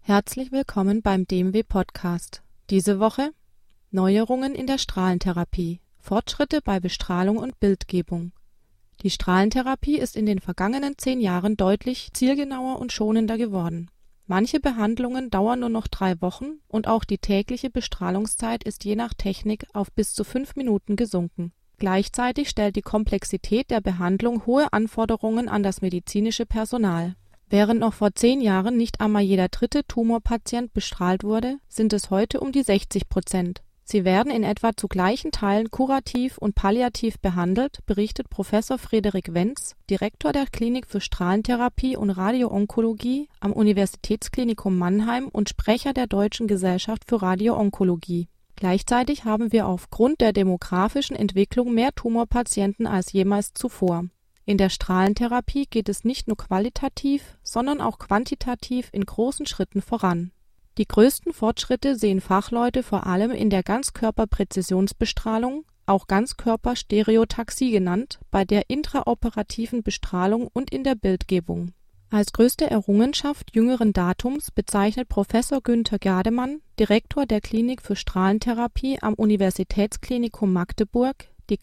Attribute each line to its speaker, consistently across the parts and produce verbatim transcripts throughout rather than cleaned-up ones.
Speaker 1: Herzlich willkommen beim D M W-Podcast. Diese Woche Neuerungen in der Strahlentherapie, Fortschritte bei Bestrahlung und Bildgebung. Die Strahlentherapie ist in den vergangenen zehn Jahren deutlich zielgenauer und schonender geworden. Manche Behandlungen dauern nur noch drei Wochen und auch die tägliche Bestrahlungszeit ist je nach Technik auf bis zu fünf Minuten gesunken. Gleichzeitig stellt die Komplexität der Behandlung hohe Anforderungen an das medizinische Personal. Während noch vor zehn Jahren nicht einmal jeder dritte Tumorpatient bestrahlt wurde, sind es heute um die sechzig Prozent. Sie werden in etwa zu gleichen Teilen kurativ und palliativ behandelt, berichtet Professor Frederik Wenz, Direktor der Klinik für Strahlentherapie und Radioonkologie am Universitätsklinikum Mannheim und Sprecher der Deutschen Gesellschaft für Radioonkologie. Gleichzeitig haben wir aufgrund der demografischen Entwicklung mehr Tumorpatienten als jemals zuvor. In der Strahlentherapie geht es nicht nur qualitativ, sondern auch quantitativ in großen Schritten voran. Die größten Fortschritte sehen Fachleute vor allem in der Ganzkörperpräzisionsbestrahlung, auch Ganzkörperstereotaxie genannt, bei der intraoperativen Bestrahlung und in der Bildgebung. Als größte Errungenschaft jüngeren Datums bezeichnet Professor Günther Gademann, Direktor der Klinik für Strahlentherapie am Universitätsklinikum Magdeburg, die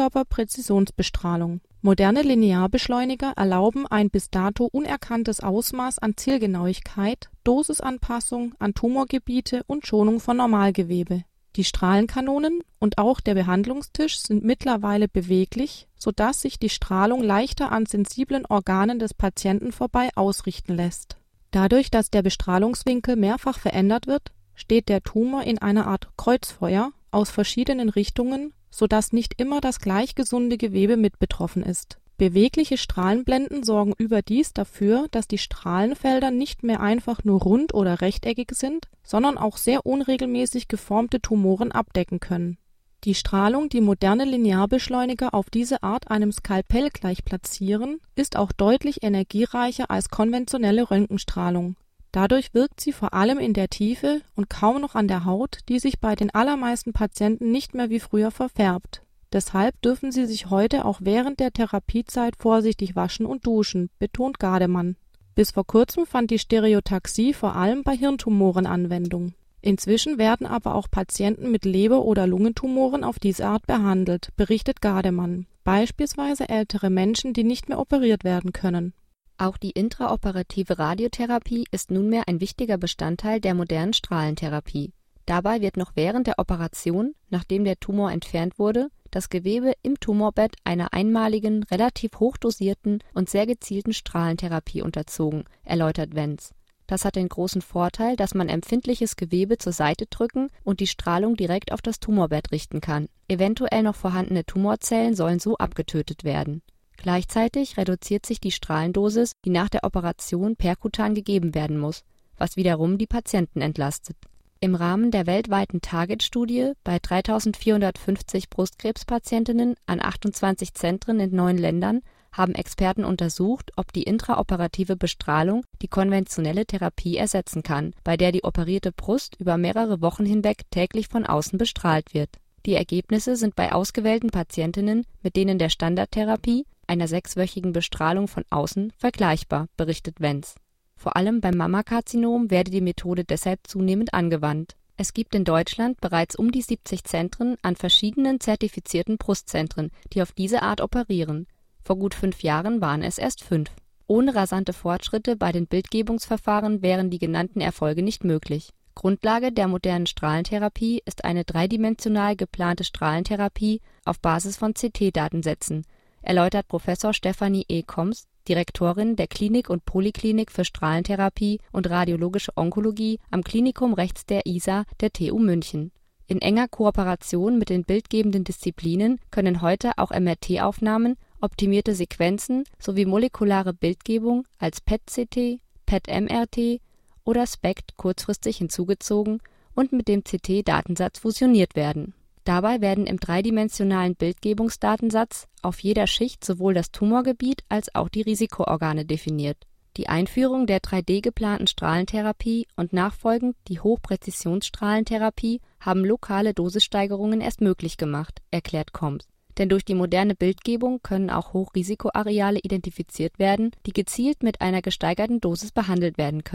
Speaker 1: Ganzkörperpräzisionsbestrahlung. Moderne Linearbeschleuniger erlauben ein bis dato unerkanntes Ausmaß an Zielgenauigkeit, Dosisanpassung an Tumorgebiete und Schonung von Normalgewebe. Die Strahlenkanonen und auch der Behandlungstisch sind mittlerweile beweglich, sodass sich die Strahlung leichter an sensiblen Organen des Patienten vorbei ausrichten lässt. Dadurch, dass der Bestrahlungswinkel mehrfach verändert wird, steht der Tumor in einer Art Kreuzfeuer aus verschiedenen Richtungen, sodass nicht immer das gleich gesunde Gewebe mit betroffen ist. Bewegliche Strahlenblenden sorgen überdies dafür, dass die Strahlenfelder nicht mehr einfach nur rund oder rechteckig sind, sondern auch sehr unregelmäßig geformte Tumoren abdecken können. Die Strahlung, die moderne Linearbeschleuniger auf diese Art einem Skalpell gleich platzieren, ist auch deutlich energiereicher als konventionelle Röntgenstrahlung. Dadurch wirkt sie vor allem in der Tiefe und kaum noch an der Haut, die sich bei den allermeisten Patienten nicht mehr wie früher verfärbt. Deshalb dürfen sie sich heute auch während der Therapiezeit vorsichtig waschen und duschen, betont Gademann. Bis vor kurzem fand die Stereotaxie vor allem bei Hirntumoren Anwendung. Inzwischen werden aber auch Patienten mit Leber- oder Lungentumoren auf diese Art behandelt, berichtet Gademann. Beispielsweise ältere Menschen, die nicht mehr operiert werden können.
Speaker 2: Auch die intraoperative Radiotherapie ist nunmehr ein wichtiger Bestandteil der modernen Strahlentherapie. Dabei wird noch während der Operation, nachdem der Tumor entfernt wurde, das Gewebe im Tumorbett einer einmaligen, relativ hochdosierten und sehr gezielten Strahlentherapie unterzogen, erläutert Wenz. Das hat den großen Vorteil, dass man empfindliches Gewebe zur Seite drücken und die Strahlung direkt auf das Tumorbett richten kann. Eventuell noch vorhandene Tumorzellen sollen so abgetötet werden. Gleichzeitig reduziert sich die Strahlendosis, die nach der Operation perkutan gegeben werden muss, was wiederum die Patienten entlastet. Im Rahmen der weltweiten Target-Studie bei dreitausendvierhundertfünfzig Brustkrebspatientinnen an achtundzwanzig Zentren in neun Ländern haben Experten untersucht, ob die intraoperative Bestrahlung die konventionelle Therapie ersetzen kann, bei der die operierte Brust über mehrere Wochen hinweg täglich von außen bestrahlt wird. Die Ergebnisse sind bei ausgewählten Patientinnen mit denen der Standardtherapie, einer sechswöchigen Bestrahlung von außen, vergleichbar, berichtet Wenz. Vor allem beim Mammakarzinom werde die Methode deshalb zunehmend angewandt. Es gibt in Deutschland bereits um die siebzig Zentren an verschiedenen zertifizierten Brustzentren, die auf diese Art operieren. Vor gut fünf Jahren waren es erst fünf. Ohne rasante Fortschritte bei den Bildgebungsverfahren wären die genannten Erfolge nicht möglich. Grundlage der modernen Strahlentherapie ist eine dreidimensional geplante Strahlentherapie auf Basis von C T-Datensätzen, erläutert Professor Stefanie E. Komst, Direktorin der Klinik und Poliklinik für Strahlentherapie und Radiologische Onkologie am Klinikum rechts der I S A der T U München. In enger Kooperation mit den bildgebenden Disziplinen können heute auch M R T-Aufnahmen, optimierte Sequenzen sowie molekulare Bildgebung als P E T-C T, P E T-M R T oder S P E C T kurzfristig hinzugezogen und mit dem C T-Datensatz fusioniert werden. Dabei werden im dreidimensionalen Bildgebungsdatensatz auf jeder Schicht sowohl das Tumorgebiet als auch die Risikoorgane definiert. Die Einführung der drei D geplanten Strahlentherapie und nachfolgend die Hochpräzisionsstrahlentherapie haben lokale Dosissteigerungen erst möglich gemacht, erklärt Komst. Denn durch die moderne Bildgebung können auch Hochrisikoareale identifiziert werden, die gezielt mit einer gesteigerten Dosis behandelt werden können.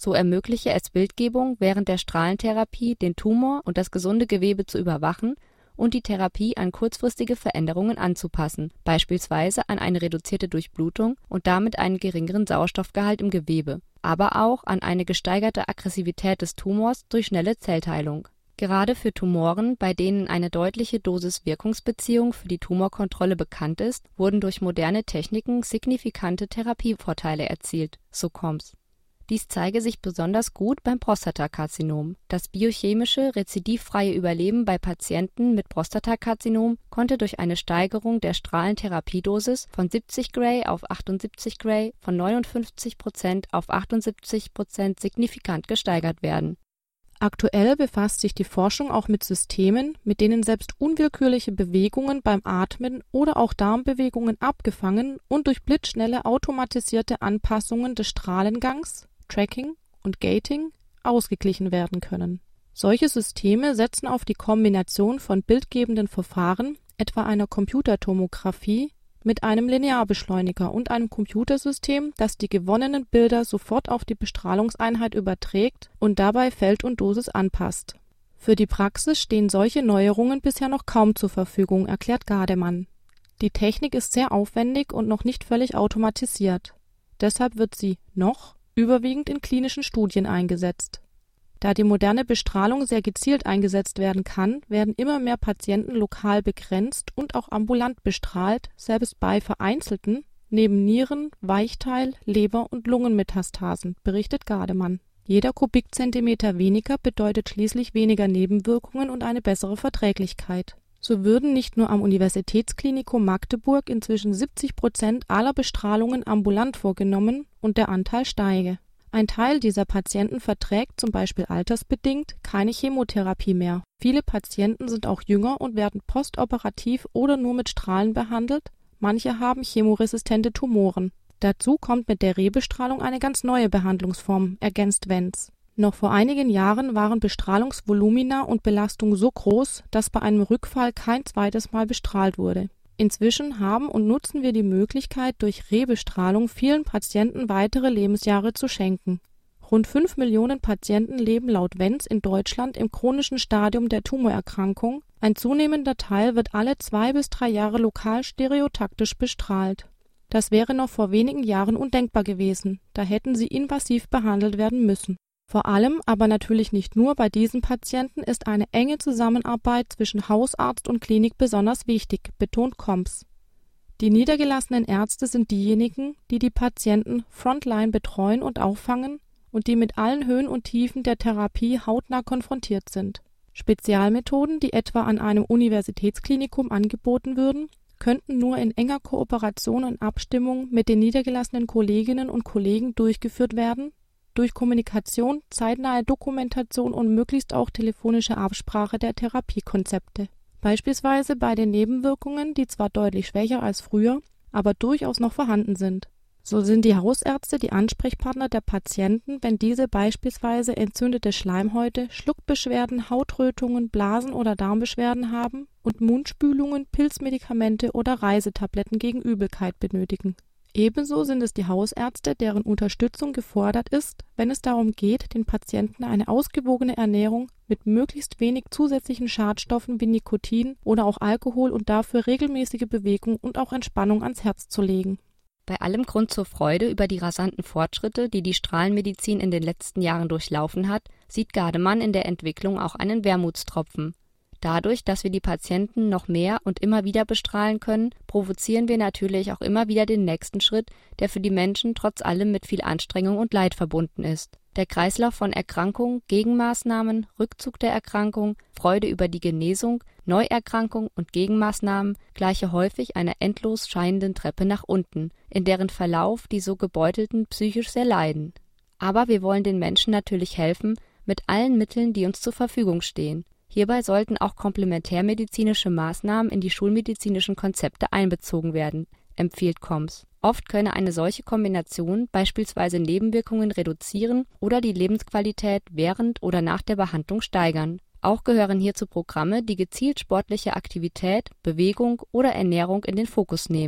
Speaker 2: So ermögliche es Bildgebung während der Strahlentherapie, den Tumor und das gesunde Gewebe zu überwachen und die Therapie an kurzfristige Veränderungen anzupassen, beispielsweise an eine reduzierte Durchblutung und damit einen geringeren Sauerstoffgehalt im Gewebe, aber auch an eine gesteigerte Aggressivität des Tumors durch schnelle Zellteilung. Gerade für Tumoren, bei denen eine deutliche Dosis-Wirkungsbeziehung für die Tumorkontrolle bekannt ist, wurden durch moderne Techniken signifikante Therapievorteile erzielt, so Combs. Dies zeige sich besonders gut beim Prostatakarzinom. Das biochemische, rezidivfreie Überleben bei Patienten mit Prostatakarzinom konnte durch eine Steigerung der Strahlentherapiedosis von siebzig Gray auf achtundsiebzig Gray von neunundfünfzig Prozent auf achtundsiebzig Prozent signifikant gesteigert werden.
Speaker 1: Aktuell befasst sich die Forschung auch mit Systemen, mit denen selbst unwillkürliche Bewegungen beim Atmen oder auch Darmbewegungen abgefangen und durch blitzschnelle automatisierte Anpassungen des Strahlengangs, Tracking und Gating ausgeglichen werden können. Solche Systeme setzen auf die Kombination von bildgebenden Verfahren, etwa einer Computertomographie, mit einem Linearbeschleuniger und einem Computersystem, das die gewonnenen Bilder sofort auf die Bestrahlungseinheit überträgt und dabei Feld und Dosis anpasst. Für die Praxis stehen solche Neuerungen bisher noch kaum zur Verfügung, erklärt Gardemann. Die Technik ist sehr aufwendig und noch nicht völlig automatisiert. Deshalb wird sie noch überwiegend in klinischen Studien eingesetzt. Da die moderne Bestrahlung sehr gezielt eingesetzt werden kann, werden immer mehr Patienten lokal begrenzt und auch ambulant bestrahlt, selbst bei vereinzelten, neben Nieren-, Weichteil-, Leber- und Lungenmetastasen, berichtet Gardemann. Jeder Kubikzentimeter weniger bedeutet schließlich weniger Nebenwirkungen und eine bessere Verträglichkeit. So würden nicht nur am Universitätsklinikum Magdeburg inzwischen siebzig Prozent aller Bestrahlungen ambulant vorgenommen und der Anteil steige. Ein Teil dieser Patienten verträgt, zum Beispiel altersbedingt, keine Chemotherapie mehr. Viele Patienten sind auch jünger und werden postoperativ oder nur mit Strahlen behandelt, manche haben chemoresistente Tumoren. Dazu kommt mit der Rehbestrahlung eine ganz neue Behandlungsform, ergänzt Wenz. Noch vor einigen Jahren waren Bestrahlungsvolumina und Belastung so groß, dass bei einem Rückfall kein zweites Mal bestrahlt wurde. Inzwischen haben und nutzen wir die Möglichkeit, durch Rehbestrahlung vielen Patienten weitere Lebensjahre zu schenken. Rund fünf Millionen Patienten leben laut Wenz in Deutschland im chronischen Stadium der Tumorerkrankung. Ein zunehmender Teil wird alle zwei bis drei Jahre lokal stereotaktisch bestrahlt. Das wäre noch vor wenigen Jahren undenkbar gewesen, da hätten sie invasiv behandelt werden müssen. Vor allem, aber natürlich nicht nur bei diesen Patienten, ist eine enge Zusammenarbeit zwischen Hausarzt und Klinik besonders wichtig, betont Combs. Die niedergelassenen Ärzte sind diejenigen, die die Patienten frontline betreuen und auffangen und die mit allen Höhen und Tiefen der Therapie hautnah konfrontiert sind. Spezialmethoden, die etwa an einem Universitätsklinikum angeboten würden, könnten nur in enger Kooperation und Abstimmung mit den niedergelassenen Kolleginnen und Kollegen durchgeführt werden, durch Kommunikation, zeitnahe Dokumentation und möglichst auch telefonische Absprache der Therapiekonzepte. Beispielsweise bei den Nebenwirkungen, die zwar deutlich schwächer als früher, aber durchaus noch vorhanden sind. So sind die Hausärzte die Ansprechpartner der Patienten, wenn diese beispielsweise entzündete Schleimhäute, Schluckbeschwerden, Hautrötungen, Blasen- oder Darmbeschwerden haben und Mundspülungen, Pilzmedikamente oder Reisetabletten gegen Übelkeit benötigen. Ebenso sind es die Hausärzte, deren Unterstützung gefordert ist, wenn es darum geht, den Patienten eine ausgewogene Ernährung mit möglichst wenig zusätzlichen Schadstoffen wie Nikotin oder auch Alkohol und dafür regelmäßige Bewegung und auch Entspannung ans Herz zu legen.
Speaker 2: Bei allem Grund zur Freude über die rasanten Fortschritte, die die Strahlenmedizin in den letzten Jahren durchlaufen hat, sieht Gardemann in der Entwicklung auch einen Wermutstropfen. Dadurch, dass wir die Patienten noch mehr und immer wieder bestrahlen können, provozieren wir natürlich auch immer wieder den nächsten Schritt, der für die Menschen trotz allem mit viel Anstrengung und Leid verbunden ist. Der Kreislauf von Erkrankung, Gegenmaßnahmen, Rückzug der Erkrankung, Freude über die Genesung, Neuerkrankung und Gegenmaßnahmen gleiche häufig einer endlos scheinenden Treppe nach unten, in deren Verlauf die so Gebeutelten psychisch sehr leiden. Aber wir wollen den Menschen natürlich helfen, mit allen Mitteln, die uns zur Verfügung stehen. Hierbei sollten auch komplementärmedizinische Maßnahmen in die schulmedizinischen Konzepte einbezogen werden, empfiehlt Combs. Oft könne eine solche Kombination beispielsweise Nebenwirkungen reduzieren oder die Lebensqualität während oder nach der Behandlung steigern. Auch gehören hierzu Programme, die gezielt sportliche Aktivität, Bewegung oder Ernährung in den Fokus nehmen.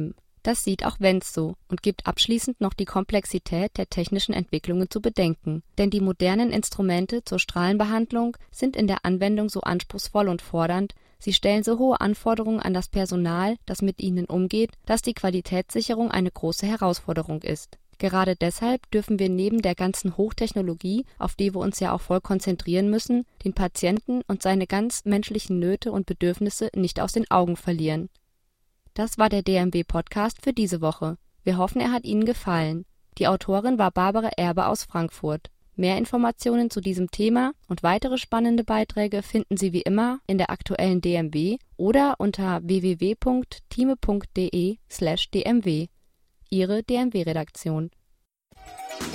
Speaker 2: Das sieht auch Wenz so und gibt abschließend noch die Komplexität der technischen Entwicklungen zu bedenken. Denn die modernen Instrumente zur Strahlenbehandlung sind in der Anwendung so anspruchsvoll und fordernd, sie stellen so hohe Anforderungen an das Personal, das mit ihnen umgeht, dass die Qualitätssicherung eine große Herausforderung ist. Gerade deshalb dürfen wir neben der ganzen Hochtechnologie, auf die wir uns ja auch voll konzentrieren müssen, den Patienten und seine ganz menschlichen Nöte und Bedürfnisse nicht aus den Augen verlieren. Das war der D M W-Podcast für diese Woche. Wir hoffen, er hat Ihnen gefallen. Die Autorin war Barbara Erbe aus Frankfurt. Mehr Informationen zu diesem Thema und weitere spannende Beiträge finden Sie wie immer in der aktuellen D M W oder unter w w w punkt thieme punkt de slash d m w. Ihre D M W-Redaktion.